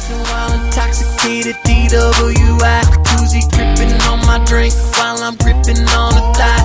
While intoxicated, DWI jacuzzi dripping on my drink while I'm gripping on the thigh.